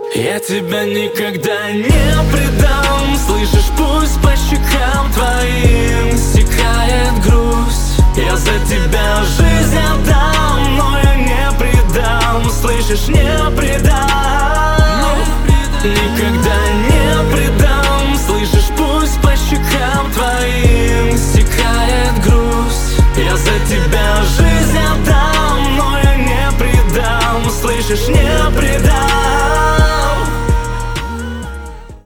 Я тебя никогда не предам. Слышишь, пусть по щекам твоим стекает грусть. Я за тебя жизнь отдам, но я не предам. Слышишь, не предам, никогда не предам. Слышишь, пусть по щекам твоим стекает грусть. Я за тебя жизнь отдам, но я не предам. Слышишь, не предам.